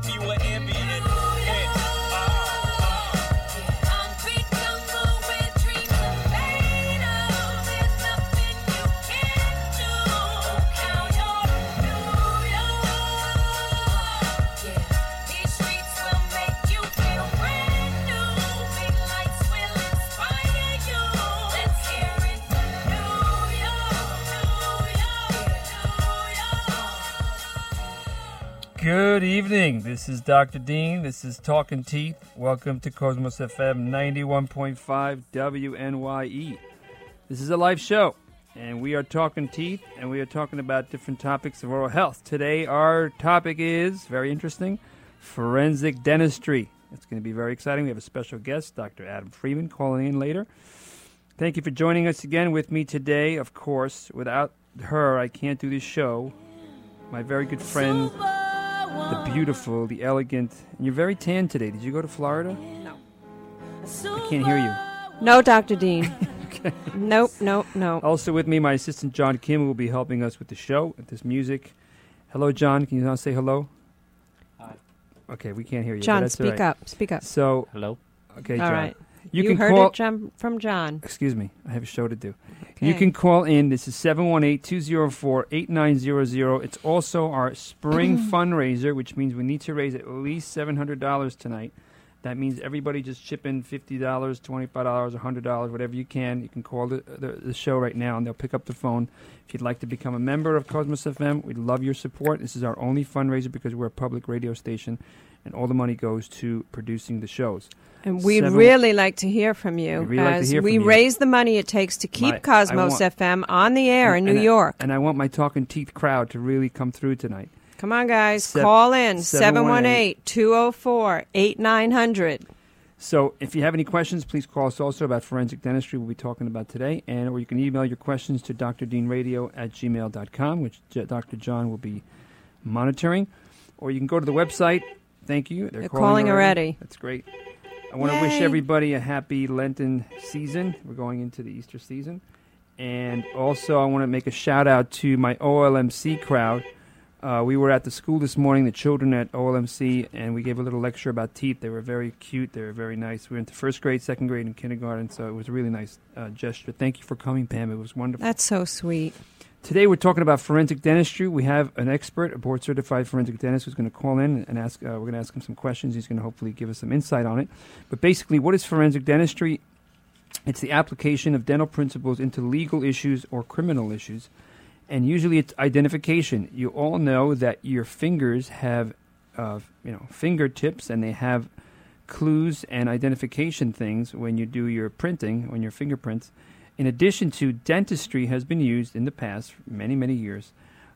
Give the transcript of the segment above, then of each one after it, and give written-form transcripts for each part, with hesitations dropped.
if you were ambient. Good evening. This is Dr. Dean. This is Talking Teeth. Welcome to Cosmos FM 91.5 WNYE. This is a live show, and we are talking teeth, and we are talking about different topics of oral health. Today, our topic is, very interesting, forensic dentistry. It's going to be very exciting. We have a special guest, Dr. Adam Freeman, calling in later. Thank you for joining us again with me today. Of course, without her, I can't do this show. My very good friend, the beautiful, the elegant, and you're very tan today. Did you go to Florida? No. I can't hear you. No, Dr. Dean. Okay. Nope. Also with me, my assistant, John Kim, who will be helping us with the show, with this music. Hello, John. Can you now say hello? Hi. Okay, we can't hear you. John, but that's speak all right. up. Speak up. So, Hello. okay, All John. right. You You can heard call. it from John. Excuse me. I have a show to do. Okay. You can call in. This is 718-204-8900. It's also our spring fundraiser, which means we need to raise at least $700 tonight. That means everybody just chip in $50, $25, $100, whatever you can. You can call the show right now, and they'll pick up the phone. If you'd like to become a member of Cosmos FM, we'd love your support. This is our only fundraiser because we're a public radio station, and all the money goes to producing the shows. And we'd really like to hear from you We'd really like to as hear we from you. raise the money it takes to keep Cosmos FM on the air in New York. And I want my Talking Teeth crowd to really come through tonight. Come on, guys. Call in 718-204-8900. 718-204-8900. So if you have any questions, please call us also about forensic dentistry we'll be talking about today. Or you can email your questions to drdeanradio@gmail.com, which Dr. John will be monitoring. Or you can go to the website. Thank you. They're calling already. That's great. I want to wish everybody a happy Lenten season. We're going into the Easter season. And also I want to make a shout out to my OLMC crowd. We were at the school this morning, the children at OLMC, and we gave a little lecture about teeth. They were very cute. They were very nice. We went to first grade, second grade, and kindergarten, so it was a really nice gesture. Thank you for coming, Pam. It was wonderful. That's so sweet. Today we're talking about forensic dentistry. We have an expert, a board-certified forensic dentist, who's going to call in and ask. We're going to ask him some questions. He's going to hopefully give us some insight on it. But basically, what is forensic dentistry? It's the application of dental principles into legal issues or criminal issues. And usually it's identification. You all know that your fingers have, fingertips, and they have clues and identification things when you do your printing, on your fingerprints. In addition to, dentistry has been used in the past, many, many years,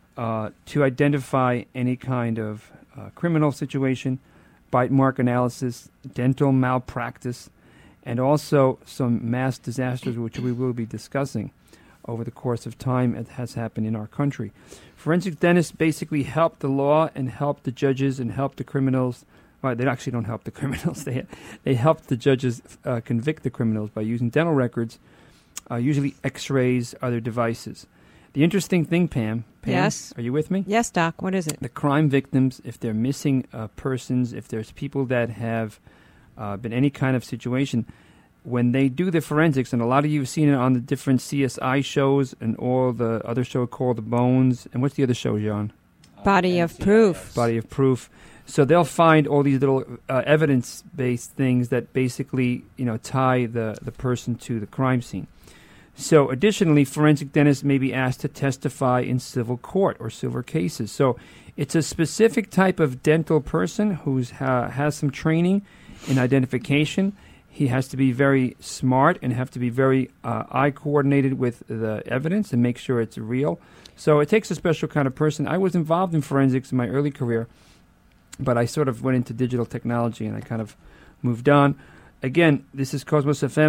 to identify any kind of criminal situation, bite mark analysis, dental malpractice, and also some mass disasters, which we will be discussing over the course of time. It has happened in our country. Forensic dentists basically help the law and help the judges and help the criminals. Well, they actually don't help the criminals. They help the judges convict the criminals by using dental records, usually x-rays, other devices. The interesting thing, Pam, Yes. Are you with me? Yes, Doc. What is it? The crime victims, if they're missing persons, if there's people that have been any kind of situation, when they do the forensics, and a lot of you have seen it on the different CSI shows and all the other show called The Bones, and what's the other show, John? Body of proof. Body of proof. So they'll find all these little evidence-based things that basically, tie the person to the crime scene. So additionally, forensic dentists may be asked to testify in civil court or civil cases. So it's a specific type of dental person who has some training in identification. He has to be very smart and have to be very eye-coordinated with the evidence and make sure it's real. So it takes a special kind of person. I was involved in forensics in my early career, but I sort of went into digital technology and I kind of moved on. Again, this is Cosmos FM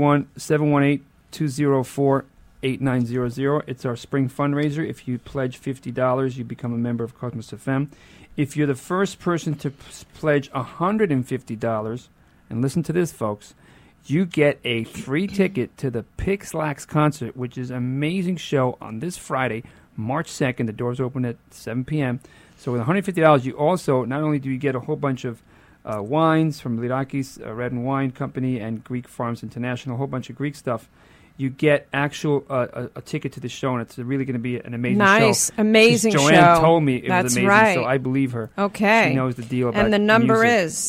718-204-8900. It's our spring fundraiser. If you pledge $50, you become a member of Cosmos FM. If you're the first person to pledge $150, and listen to this, folks, you get a free ticket to the Pixlax concert, which is an amazing show on this Friday, March 2nd. The doors open at 7 p.m. So with $150, you also, not only do you get a whole bunch of wines from Lirakis Red and Wine Company and Greek Farms International, a whole bunch of Greek stuff, you get actual a ticket to the show, and it's really going to be an amazing show. Nice, amazing show. Joanne told me it That's was amazing, right. so I believe her. Okay. She knows the deal about And the number music. is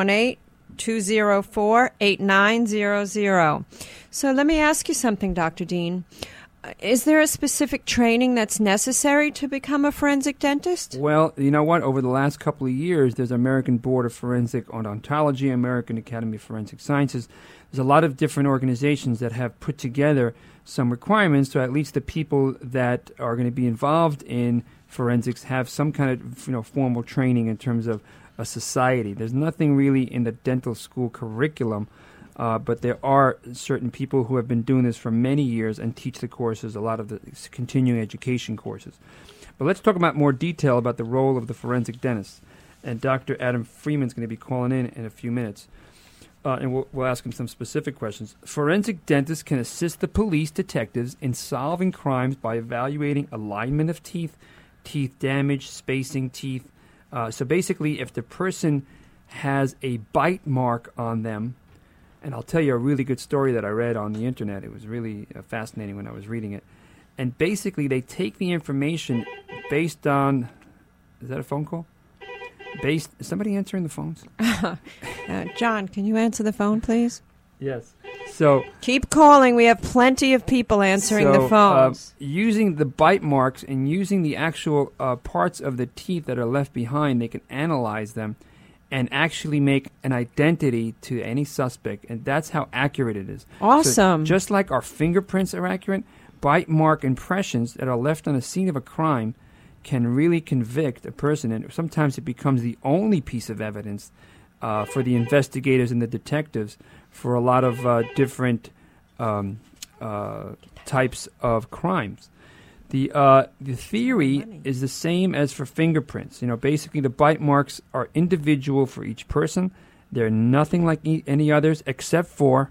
718-204-8900. So let me ask you something, Dr. Dean. Is there a specific training that's necessary to become a forensic dentist? Well, you know what? Over the last couple of years, there's American Board of Forensic Odontology, American Academy of Forensic Sciences. There's a lot of different organizations that have put together some requirements so at least the people that are going to be involved in forensics have some kind of formal training in terms of a society. There's nothing really in the dental school curriculum, but there are certain people who have been doing this for many years and teach the courses, a lot of the continuing education courses. But let's talk about more detail about the role of the forensic dentist. And Dr. Adam Freeman's going to be calling in a few minutes. And we'll ask him some specific questions. Forensic dentists can assist the police detectives in solving crimes by evaluating alignment of teeth, teeth damage, spacing teeth. So basically, if the person has a bite mark on them, and I'll tell you a really good story that I read on the internet. It was really fascinating when I was reading it. And basically, they take the information based on... Is that a phone call? Is somebody answering the phones? John, can you answer the phone, please? Yes. So keep calling. We have plenty of people answering the phones. Using the bite marks and using the actual parts of the teeth that are left behind, they can analyze them and actually make an identity to any suspect, and that's how accurate it is. Awesome. So just like our fingerprints are accurate, bite mark impressions that are left on the scene of a crime can really convict a person, and sometimes it becomes the only piece of evidence for the investigators and the detectives for a lot of different types of crimes. The theory is the same as for fingerprints. Basically the bite marks are individual for each person. They're nothing like any others except for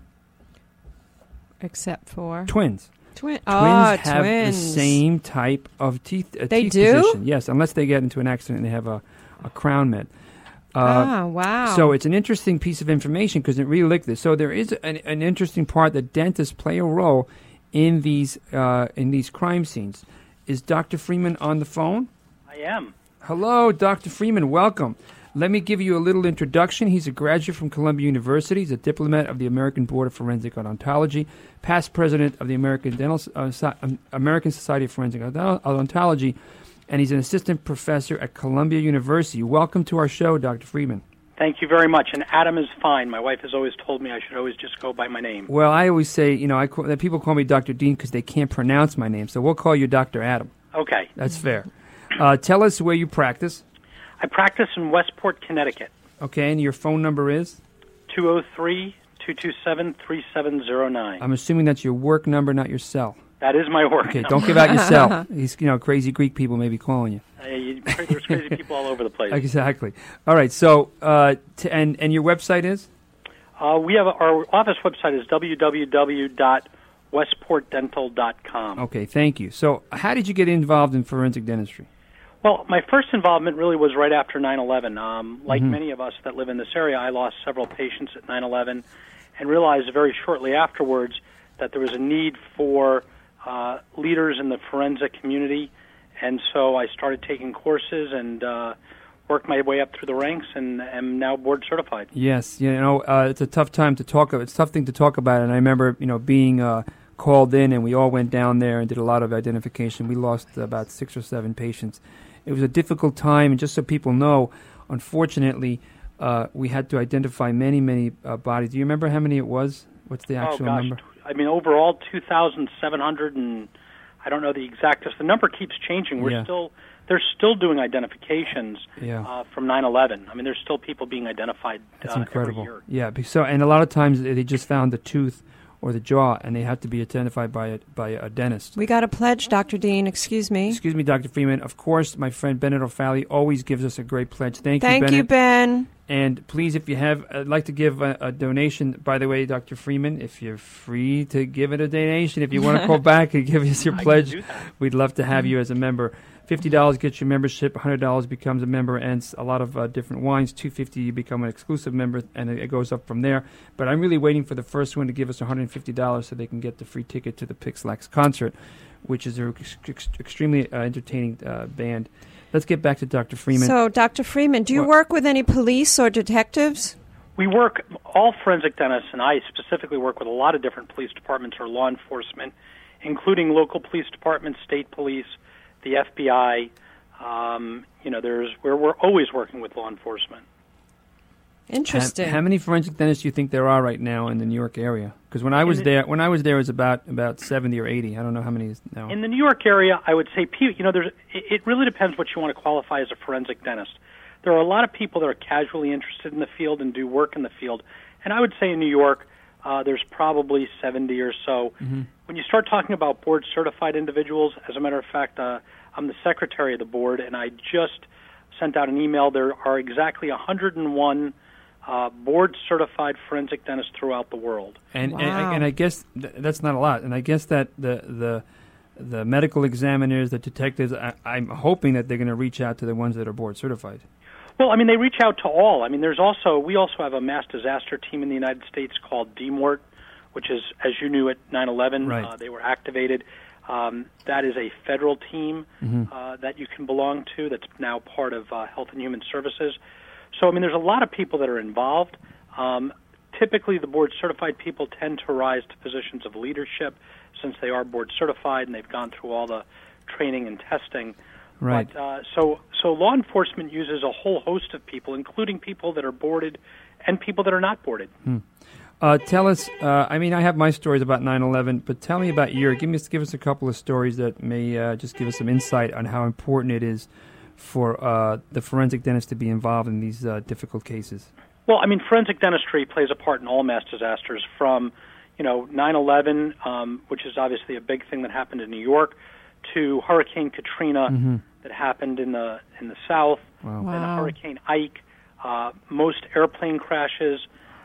twins. Twins have the same type of teeth. They teeth do? position. Yes, unless they get into an accident and they have a crown med. Wow. So it's an interesting piece of information because it really linked this. So there is an interesting part that dentists play a role in these crime scenes. Is Dr. Freeman on the phone? I am. Hello, Dr. Freeman. Welcome. Let me give you a little introduction. He's a graduate from Columbia University. He's a diplomat of the American Board of Forensic Odontology, past president of the American Society of Forensic Odontology, and he's an assistant professor at Columbia University. Welcome to our show, Dr. Freeman. Thank you very much. And Adam is fine. My wife has always told me I should always just go by my name. Well, I always say, that people call me Dr. Dean because they can't pronounce my name, so we'll call you Dr. Adam. Okay. That's fair. Tell us where you practice. I practice in Westport, Connecticut. Okay, and your phone number is? 203-227-3709. I'm assuming that's your work number, not your cell. That is my work Okay, number. don't give out your cell. These, crazy Greek people may be calling you. There's crazy people all over the place. Exactly. All right, so, and your website is? We have our office website is www.westportdental.com. Okay, thank you. So how did you get involved in forensic dentistry? Well, my first involvement really was right after 9/11. Like many of us that live in this area, I lost several patients at 9/11 and realized very shortly afterwards that there was a need for leaders in the forensic community. And so I started taking courses and worked my way up through the ranks and am now board certified. Yes, it's a tough time to talk about. It's a tough thing to talk about. And I remember, being called in and we all went down there and did a lot of identification. We lost about 6 or 7 patients. It was a difficult time, and just so people know, unfortunately, we had to identify many, many bodies. Do you remember how many it was? What's the actual number? I mean, overall, 2,700, and I don't know the exact. The number keeps changing. They're still doing identifications from 9/11. I mean, there's still people being identified. That's incredible. Every year. Yeah, so and a lot of times they just found the tooth or the jaw, and they have to be identified by a dentist. We got a pledge, Dr. Dean. Excuse me. Excuse me, Dr. Freeman. Of course, my friend Bennett O'Falley always gives us a great pledge. Thank you, Bennett. Thank you, Ben. And please, if you have, I'd like to give a donation. By the way, Dr. Freeman, if you're free to give it a donation, if you want to call back and give us your pledge, we'd love to have you as a member. $50 gets you membership, $100 becomes a member, and a lot of different wines. $250 you become an exclusive member, and it goes up from there. But I'm really waiting for the first one to give us $150 so they can get the free ticket to the Pixlax concert, which is an extremely entertaining band. Let's get back to Dr. Freeman. So, Dr. Freeman, do you work with any police or detectives? We work, all forensic dentists, and I specifically work with a lot of different police departments or law enforcement, including local police departments, state police, the FBI. We're always working with law enforcement. Interesting. How many forensic dentists do you think there are right now in the New York area? Because when I was there, it was about 70 or 80. I don't know how many is now. In the New York area, I would say, it really depends what you want to qualify as a forensic dentist. There are a lot of people that are casually interested in the field and do work in the field, and I would say in New York, there's probably 70 or so. Mm-hmm. When you start talking about board-certified individuals, as a matter of fact, I'm the secretary of the board, and I just sent out an email. There are exactly 101 board-certified forensic dentists throughout the world. And wow. and I guess that's not a lot. And I guess that the medical examiners, the detectives, I'm hoping that they're going to reach out to the ones that are board-certified. Well, I mean, they reach out to all. I mean, we also have a mass disaster team in the United States called DMORT, which is, as you knew, at 9/11. Right. They were activated. That is a federal team that you can belong to that's now part of Health and Human Services. So, I mean, there's a lot of people that are involved. Typically, the board-certified people tend to rise to positions of leadership since they are board-certified and they've gone through all the training and testing. Right. But, so law enforcement uses a whole host of people, including people that are boarded and people that are not boarded. Tell us, I have my stories about 9/11, but tell me about give us a couple of stories that may just give us some insight on how important it is for the forensic dentist to be involved in these difficult cases. Well, I mean, forensic dentistry plays a part in all mass disasters from, 9/11, which is obviously a big thing that happened in New York, to Hurricane Katrina that happened in the South, Wow. and Hurricane Ike, most airplane crashes.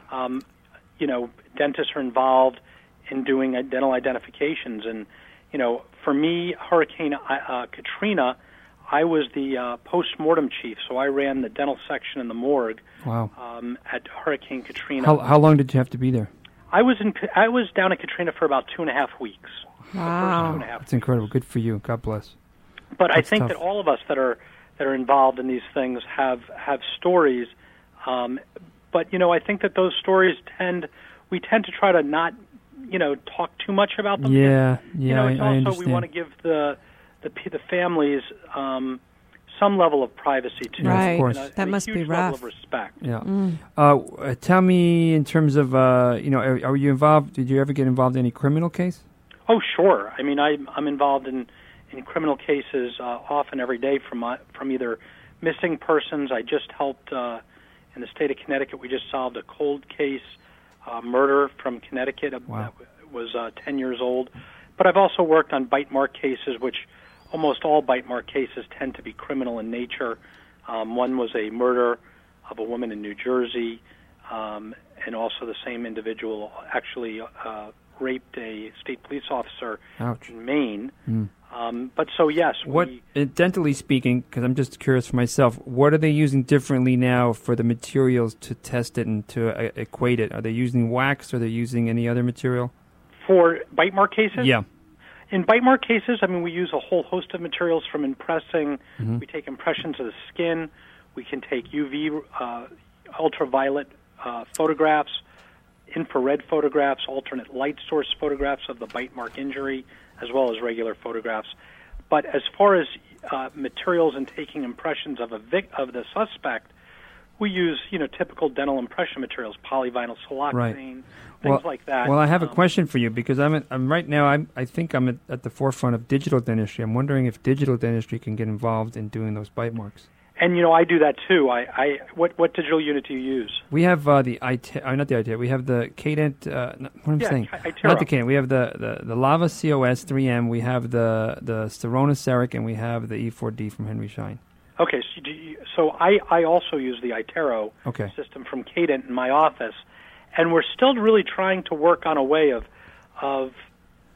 Dentists are involved in doing dental identifications. And, for me, Hurricane Katrina, I was the post-mortem chief, so I ran the dental section in the morgue. Wow. At Hurricane Katrina. How long did you have to be there? I was down at Katrina for about 2.5 weeks. Wow. That's incredible. Good for you. God bless. But That's I think tough. that all of us that are involved in these things have stories. But I think that those stories we tend to try to not talk too much about them. Yeah. It's I also understand. we want to give the families some level of privacy too. Right. Of course. That must huge be level rough. of respect. Yeah. Tell me, in terms of, are you involved? Did you ever get involved in any criminal case? Oh, sure. I mean, I'm involved in criminal cases often every day from either missing persons. I just helped in the state of Connecticut. We just solved a cold case, murder from Connecticut. Wow. That was 10 years old. But I've also worked on bite mark cases, which almost all bite mark cases tend to be criminal in nature. One was a murder of a woman in New Jersey, and also the same individual actually raped a state police officer Ouch. in Maine. But so, yes. Dentally speaking, because I'm just curious for myself, what are they using differently now for the materials to test it and to equate it? Are they using wax, or are they using any other material? For bite mark cases? Yeah. In bite mark cases, we use a whole host of materials from impressing. We take impressions of the skin. We can take UV, ultraviolet photographs, infrared photographs, alternate light source photographs of the bite mark injury, as well as regular photographs. But as far as materials and taking impressions of the suspect, we use typical dental impression materials, polyvinyl siloxane, things like that. Well, I have a question for you, because I'm right now. I think I'm at the forefront of digital dentistry. I'm wondering if digital dentistry can get involved in doing those bite marks. And I do that too. What digital unit do you use? We have not the iTero. We have the Cadent. What am I saying? iTero. Not the Cadent. We have the Lava COS 3M. We have the Sirona Ceric, and we have the E4D from Henry Schein. Okay, so I also use the iTero system from Cadent in my office, and we're still really trying to work on a way of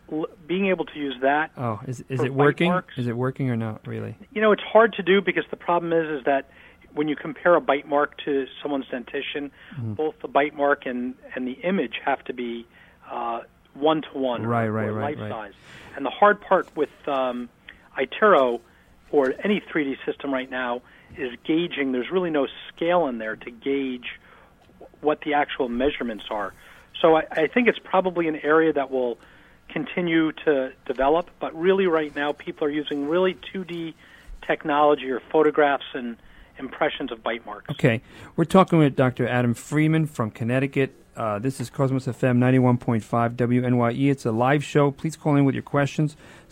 being able to use that. Oh, is for it working? marks, Is it working or not, really? It's hard to do because the problem is that when you compare a bite mark to someone's dentition, both the bite mark and the image have to be one-to-one or life size. And the hard part with iTero or any 3D system right now is gauging. There's really no scale in there to gauge what the actual measurements are. So I think it's probably an area that will continue to develop, but really right now people are using really 2D technology or photographs and impressions of bite marks. Okay. We're talking with Dr. Adam Freeman from Connecticut. This is Cosmos FM 91.5 WNYE. It's a live show. Please call in with your questions,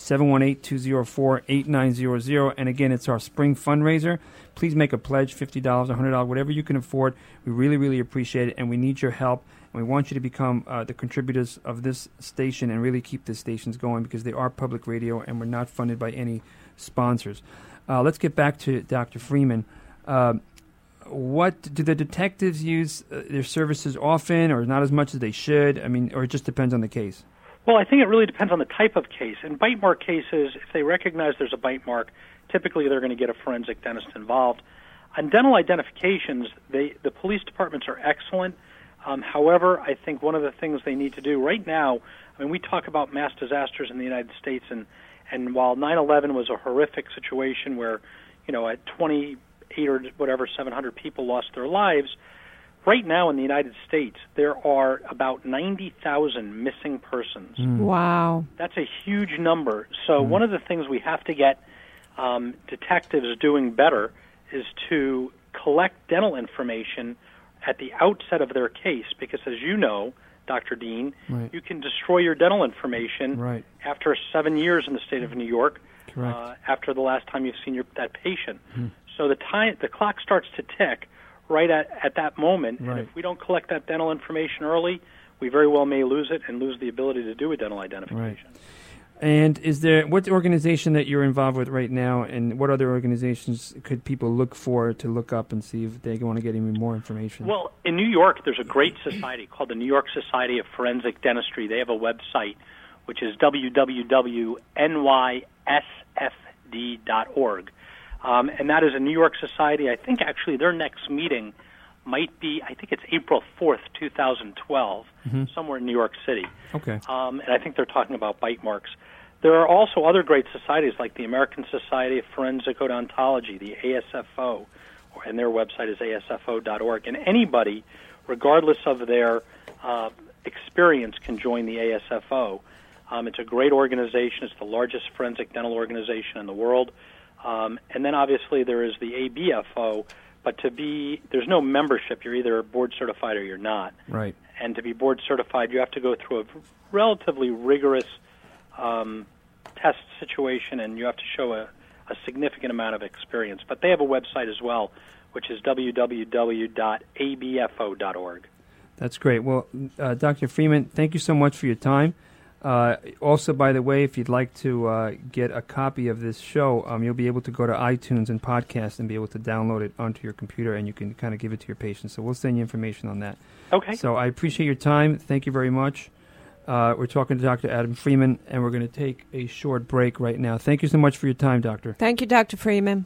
718-204-8900. And again, it's our spring fundraiser. Please make a pledge, $50, $100, whatever you can afford. We really, really appreciate it, and we need your help. And we want you to become the contributors of this station and really keep the stations going because they are public radio and we're not funded by any sponsors. Let's get back to Dr. Freeman. What do the detectives use their services often or not as much as they should? I mean, or it just depends on the case? Well, I think it really depends on the type of case. In bite mark cases, if they recognize there's a bite mark, typically they're going to get a forensic dentist involved. On dental identifications, the police departments are excellent. However, I think one of the things they need to do right now, I mean, we talk about mass disasters in the United States, and while 9/11 was a horrific situation where, at 28 or whatever, 700 people lost their lives, right now in the United States, there are about 90,000 missing persons. Wow. That's a huge number. So one of the things we have to get detectives doing better is to collect dental information at the outset of their case, because as you know, Dr. Dean, you can destroy your dental information after 7 years in the state of New York, after the last time you've seen that patient. So the clock starts to tick right at that moment, and if we don't collect that dental information early, we very well may lose it and lose the ability to do a dental identification. And what organization that you're involved with right now, and what other organizations could people look up and see if they want to get even more information? Well, in New York, there's a great society called the New York Society of Forensic Dentistry. They have a website, which is www.nysfd.org. And that is a New York society. I think actually their next meeting might be, I think it's April 4th, 2012, somewhere in New York City. Okay. And I think they're talking about bite marks. There are also other great societies like the American Society of Forensic Odontology, the ASFO, and their website is asfo.org. And anybody, regardless of their experience, can join the ASFO. It's a great organization. It's the largest forensic dental organization in the world. And then obviously there is the ABFO, but there's no membership. You're either board certified or you're not. Right. And to be board certified, you have to go through a relatively rigorous test situation, and you have to show a significant amount of experience. But they have a website as well, which is www.abfo.org. That's great. Well, Dr. Freeman, thank you so much for your time. Also, by the way, if you'd like to get a copy of this show, you'll be able to go to iTunes and podcast and be able to download it onto your computer, and you can kind of give it to your patients. So we'll send you information on that. Okay. So I appreciate your time. Thank you very much. We're talking to Dr. Adam Freeman, and we're going to take a short break right now. Thank you so much for your time, Doctor. Thank you, Dr. Freeman.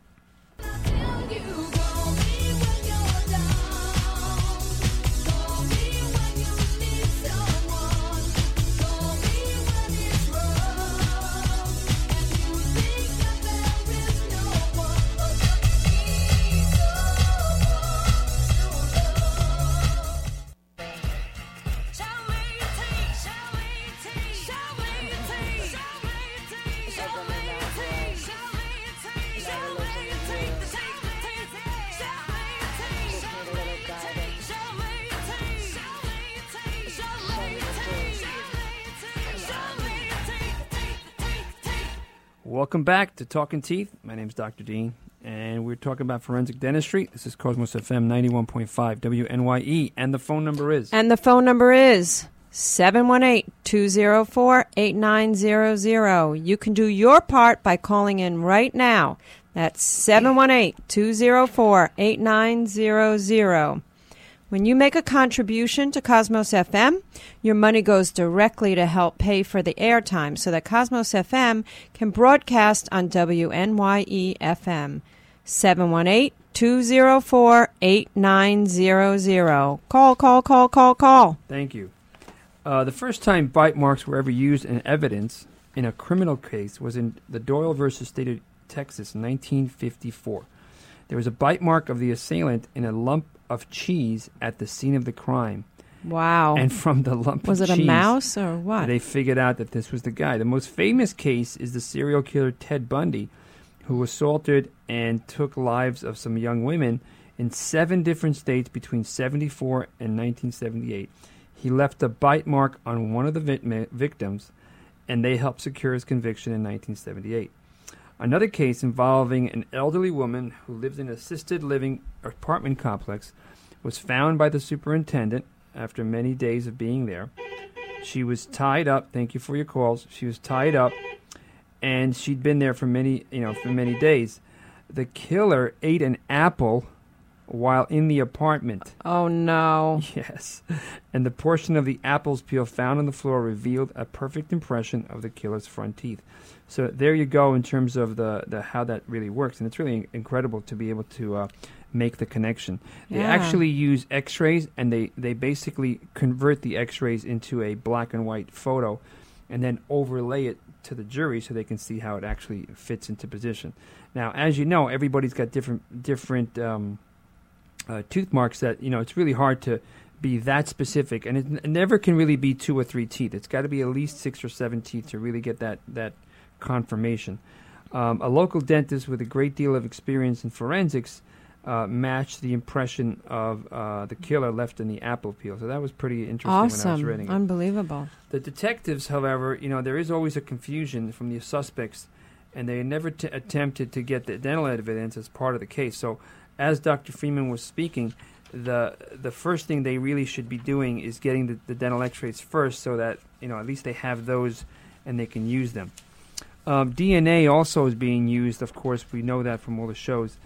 Welcome back to Talking Teeth. My name is Dr. Dean, and we're talking about forensic dentistry. This is Cosmos FM 91.5 WNYE, and the phone number is? And the phone number is 718-204-8900. You can do your part by calling in right now. That's 718-204-8900. When you make a contribution to Cosmos FM, your money goes directly to help pay for the airtime so that Cosmos FM can broadcast on WNYE FM. 718-204-8900. Call. Thank you. The first time bite marks were ever used in evidence in a criminal case was in the Doyle versus State of Texas in 1954. There was a bite mark of the assailant in a lump of cheese at the scene of the crime. Wow. And from the lump was of it cheese, a mouse or what? They figured out that this was the guy. The most famous case is the serial killer Ted Bundy, who assaulted and took lives of some young women in 7 different states between 74 and 1978. He left a bite mark on one of the victims, and they helped secure his conviction in 1978. Another case involving an elderly woman who lived in an assisted living apartment complex was found by the superintendent after many days of being there. She was tied up. Thank you for your calls. She was tied up, and she'd been there for many days. The killer ate an apple while in the apartment. Oh, no. Yes. And the portion of the apple's peel found on the floor revealed a perfect impression of the killer's front teeth. So there you go in terms of the how that really works. And it's really incredible to be able to make the connection. They actually use x-rays, and they basically convert the x-rays into a black and white photo and then overlay it to the jury so they can see how it actually fits into position. Now, as you know, everybody's got different tooth marks that, it's really hard to be that specific, and it never can really be 2 or 3 teeth. It's got to be at least 6 or 7 teeth to really get that confirmation. A local dentist with a great deal of experience in forensics matched the impression of the killer left in the apple peel. So that was pretty interesting when I was reading it. Unbelievable. The detectives, however, there is always a confusion from the suspects, and they never attempted to get the dental evidence as part of the case. So as Dr. Freeman was speaking, the first thing they really should be doing is getting the dental x-rays first so that, at least they have those and they can use them. DNA also is being used, of course, we know that from all the shows,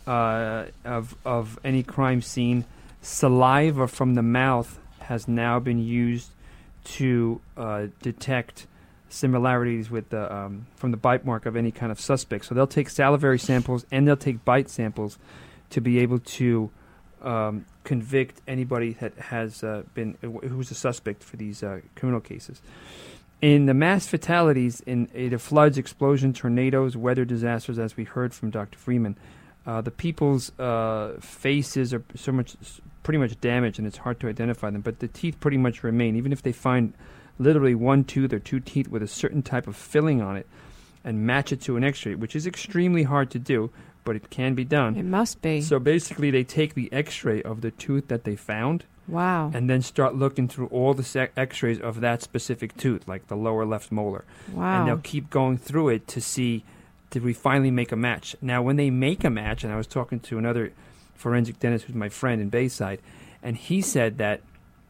of any crime scene. Saliva from the mouth has now been used to detect similarities with from the bite mark of any kind of suspect. So they'll take salivary samples and they'll take bite samples to be able to convict anybody that has who's a suspect for these criminal cases. In the mass fatalities in either floods, explosions, tornadoes, weather disasters, as we heard from Dr. Freeman, the people's faces are pretty much damaged, and it's hard to identify them. But the teeth pretty much remain, even if they find literally 1 tooth or 2 teeth with a certain type of filling on it and match it to an X-ray, which is extremely hard to do, but it can be done. It must be. So basically, they take the X-ray of the tooth that they found. Wow. And then start looking through all the X-rays of that specific tooth, like the lower left molar. Wow. And they'll keep going through it to see, did we finally make a match? Now, when they make a match, and I was talking to another forensic dentist who's my friend in Bayside, and he said that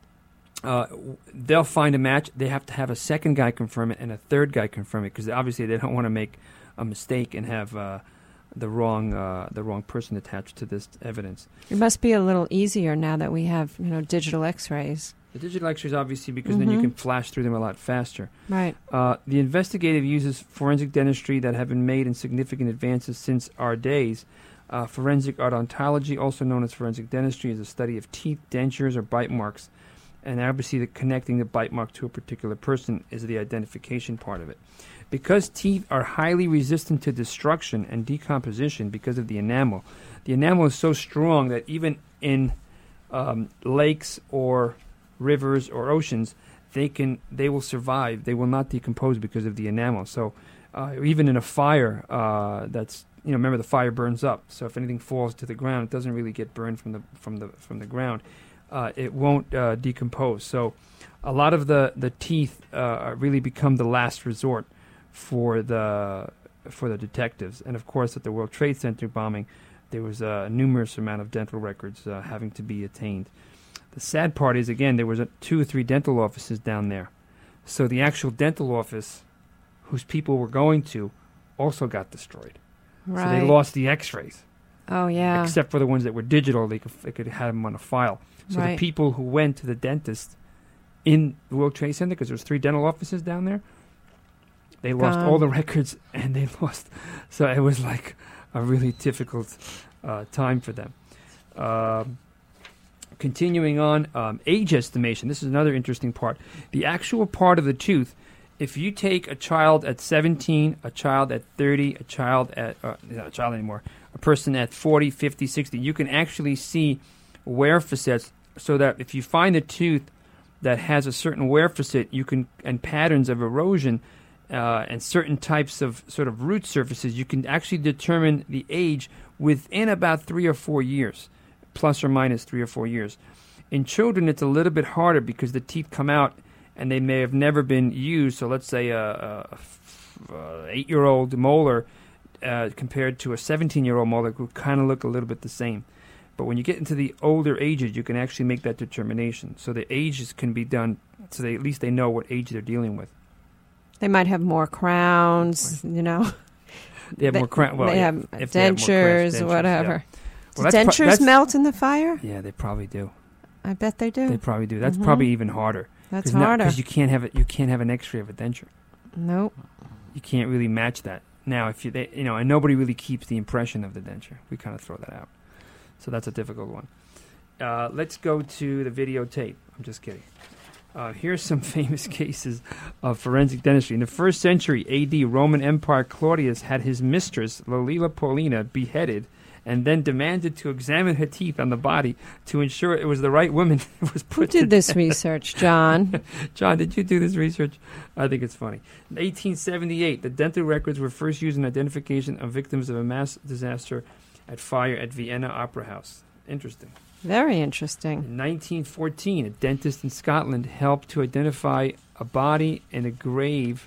they'll find a match. They have to have a second guy confirm it and a third guy confirm it, because obviously they don't want to make a mistake and have the wrong person attached to this evidence. It must be a little easier now that we have digital X-rays. The digital X-rays, obviously, because then you can flash through them a lot faster. Right. The investigative uses forensic dentistry that have been made in significant advances since our days. Forensic odontology, also known as forensic dentistry, is a study of teeth, dentures, or bite marks. And obviously, connecting the bite mark to a particular person is the identification part of it. Because teeth are highly resistant to destruction and decomposition because of the enamel is so strong that even in lakes or rivers or oceans, they will survive. They will not decompose because of the enamel. So even in a fire, remember the fire burns up. So if anything falls to the ground, it doesn't really get burned from the ground. It won't decompose. So a lot of the teeth really become the last resort for the detectives. And of course, at the World Trade Center bombing, there was a numerous amount of dental records having to be attained. The sad part is, again, there was 2 or 3 dental offices down there. So the actual dental office whose people were going to also got destroyed. Right. So they lost the X-rays. Oh, yeah. Except for the ones that were digital, they could have them on a file. So Right. the people who went to the dentist in the World Trade Center, because there's 3 dental offices down there, they lost Gone. all the records, and they lost. So it was like a really difficult time for them. Continuing on, age estimation. This is another interesting part. The actual part of the tooth, if you take a child at 17, a child at 30, a child at, not a child anymore, a person at 40, 50, 60, you can actually see wear facets, so that if you find a tooth that has a certain wear facet, you can, and patterns of erosion, and certain types of sort of root surfaces, you can actually determine the age within about 3 or 4 years, plus or minus 3 or 4 years. In children, it's a little bit harder because the teeth come out and they may have never been used. So let's say a 8-year-old molar compared to a 17-year-old molar who kind of look a little bit the same. But when you get into the older ages, you can actually make that determination. So the ages can be done so at least they know what age they're dealing with. They might have more crowns, you know. They have more crowns. Well, they yeah, have if they have more crowns, dentures, whatever. Yeah. Well, Do dentures melt in the fire? Yeah, they probably do. I bet they do. They probably do. That's probably even harder. That's harder. Because you can't have it. You can't have an X-ray of a denture. Nope. You can't really match that. Now, if and nobody really keeps the impression of the denture. We kind of throw that out. So that's a difficult one. Let's go to the videotape. I'm just kidding. Here's some famous cases of forensic dentistry. In the 1st century A.D., Roman Empire, Claudius had his mistress, Lollia Paulina, beheaded and then demanded to examine her teeth on the body to ensure it was the right woman who was put to Who did this death. research, John? John, did you do this research? I think it's funny. In 1878, the dental records were first used in identification of victims of a mass disaster at fire at Vienna Opera House. Interesting. Very interesting. In 1914, a dentist in Scotland helped to identify a body in a grave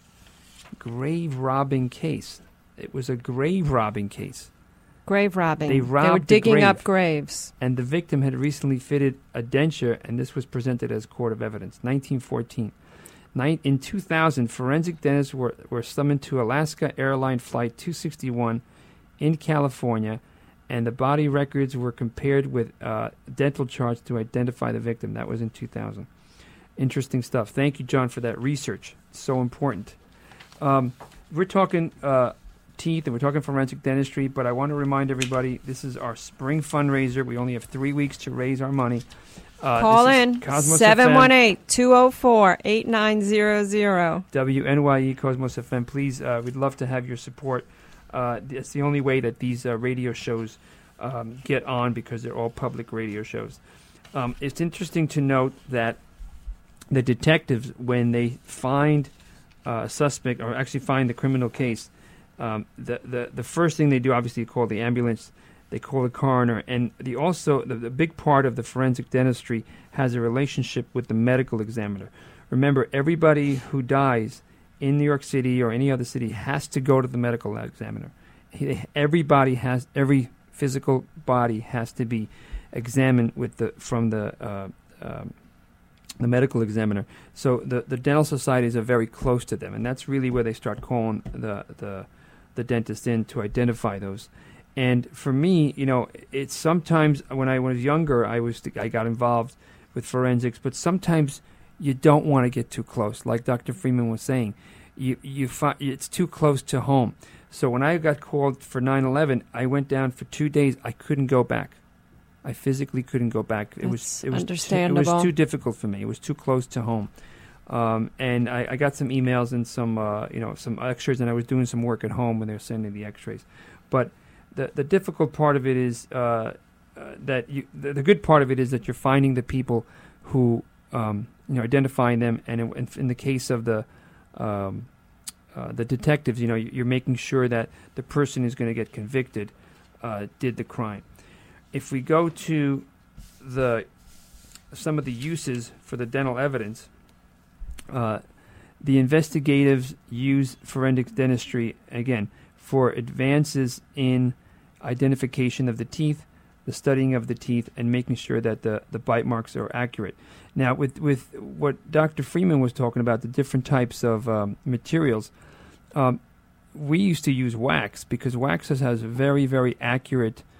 robbing case. It was a grave robbing case. Grave robbing. They robbed were the digging grave. up graves. And the victim had recently fitted a denture, and this was presented as court of evidence. 1914. In 2000, forensic dentists were summoned to Alaska Airline Flight 261 in California, and the body records were compared with dental charts to identify the victim. That was in 2000. Interesting stuff. Thank you, John, for that research. So important. We're talking teeth and we're talking forensic dentistry, but I want to remind everybody this is our spring fundraiser. We only have 3 weeks to raise our money. Call in 718-204-8900. WNYE Cosmos FM. Please, we'd love to have your support. It's the only way that these radio shows get on, because they're all public radio shows. It's interesting to note that the detectives, when they find a suspect or actually find the criminal case, the first thing they do, obviously, call the ambulance. They call the coroner, and the big part of the forensic dentistry has a relationship with the medical examiner. Remember, everybody who dies in New York City or any other city has to go to the medical examiner. Every physical body has to be examined from the medical examiner. So the dental societies are very close to them, and that's really where they start calling the dentist in to identify those. And for me, it's sometimes when I was younger, I got involved with forensics, but sometimes you don't want to get too close. Like Dr. Freeman was saying, you find it's too close to home. So when I got called for 9/11, I went down for 2 days. I couldn't go back. I physically couldn't go back. It was understandable. It was too difficult for me. It was too close to home. And I got some emails and some X-rays, and I was doing some work at home when they were sending the X-rays. But the difficult part of it is the good part of it is that you're finding the people who identifying them, and in the case of the detectives, you're making sure that the person who's going to get convicted did the crime. If we go to some of the uses for the dental evidence, the investigatives use forensic dentistry again for advances in identification of the teeth, the studying of the teeth, and making sure that the bite marks are accurate. Now, with what Dr. Freeman was talking about, the different types of materials, we used to use wax because wax has very, very accurate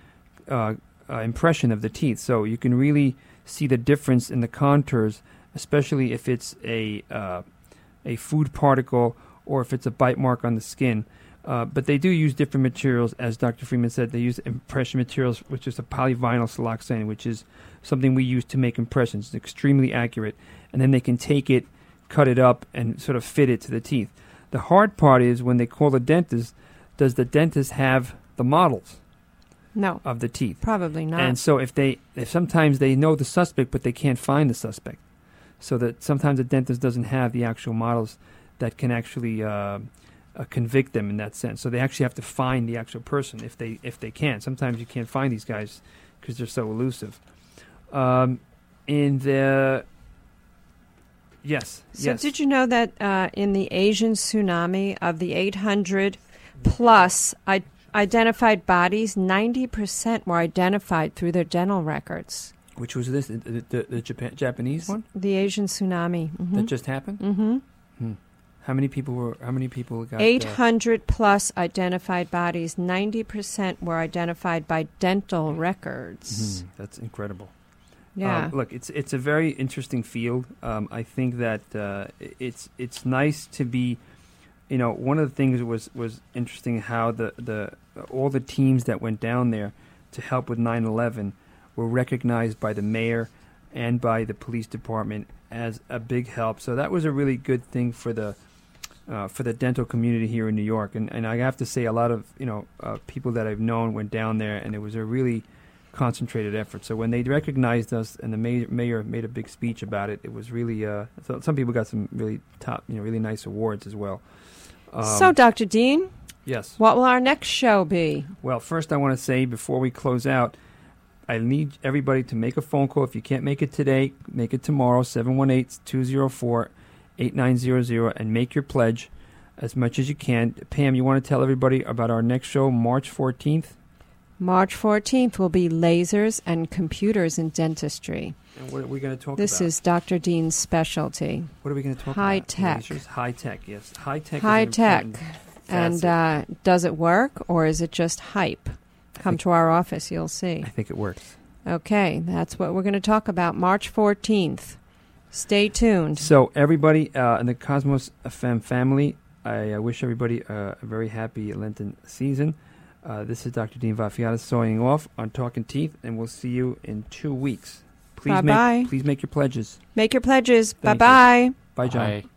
impression of the teeth. So you can really see the difference in the contours, especially if it's a food particle or if it's a bite mark on the skin. But they do use different materials, as Dr. Freeman said. They use impression materials, which is a polyvinyl siloxane, which is something we use to make impressions. It's extremely accurate. And then they can take it, cut it up, and sort of fit it to the teeth. The hard part is when they call the dentist, does the dentist have the models No, of the teeth? probably not. And so if sometimes they know the suspect, but they can't find the suspect. So that sometimes the dentist doesn't have the actual models that can actually convict them in that sense. So they actually have to find the actual person if they can. Sometimes you can't find these guys because they're so elusive. Yes. Did you know that in the Asian tsunami, of the 800 plus identified bodies, 90% were identified through their dental records? Which was this? The Japanese one? The Asian tsunami. Mm-hmm. That just happened? Mm-hmm. How many people got 800 plus identified bodies, 90% were identified by dental records. That's incredible. Yeah. Look, it's a very interesting field. I think that it's nice to be, one of the things was interesting how the all the teams that went down there to help with 9/11 were recognized by the mayor and by the police department as a big help. So that was a really good thing for the dental community here in New York. And I have to say, a lot of people that I've known went down there, and it was a really concentrated effort. So when they recognized us and the mayor made a big speech about it, it was really so some people got some really top, really nice awards as well. So, Dr. Dean, yes, what will our next show be? Well, first I want to say before we close out, I need everybody to make a phone call. If you can't make it today, make it tomorrow, 718-204-8900, and make your pledge as much as you can. Pam, you want to tell everybody about our next show, March 14th? March 14th will be lasers and computers in dentistry. And what are we going to talk about? This is Dr. Dean's specialty. What are we going to talk High about? tech. Lasers? High tech, yes. High tech. High tech. And does it work, or is it just hype? Come to our office, you'll see. I think it works. Okay, that's what we're going to talk about March 14th. Stay tuned. So everybody in the Cosmos FM family, I wish everybody a very happy Lenten season. This is Dr. Dean Vafiatis signing off on Talking Teeth, and we'll see you in 2 weeks. Please Bye-bye. Please make your pledges. Make your pledges. Thank Bye-bye. Bye, John. Bye.